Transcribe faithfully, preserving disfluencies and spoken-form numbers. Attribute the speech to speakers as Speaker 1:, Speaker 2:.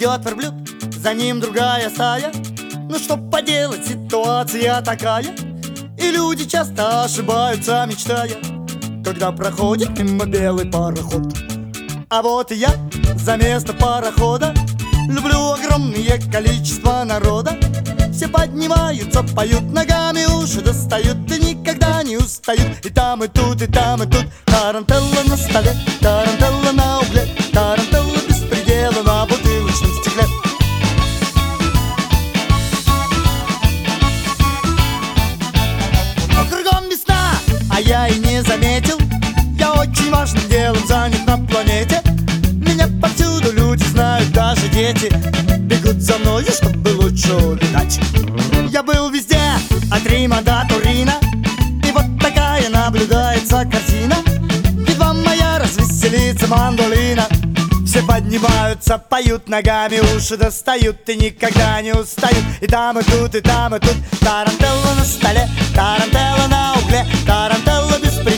Speaker 1: идет верблюд, за ним другая стая. Ну что поделать, ситуация такая, и люди часто ошибаются, мечтая, когда проходит мимо белый пароход. А вот и я за место парохода, люблю огромное количество народа. Все поднимаются, поют, ногами уши достают и никогда не устают. И там, и тут, и там, и тут тарантелла на столе, тарантелла на угле, тарантелла без предела на бутылочном стекле. Кругом весна, а я и не заметил. Я очень важным делом занят на планете. Меня повсюду люди знают, даже дети бегут за мною, чтобы лучше улетать. Я был везде, от Рима до Турина, и вот такая наблюдается картина. Едва моя развеселится мандолина, все поднимаются, поют, ногами уши достают и никогда не устают. И там, и тут, и там, и тут тарантелла на столе, тарантелла на угле, тарантелла без предела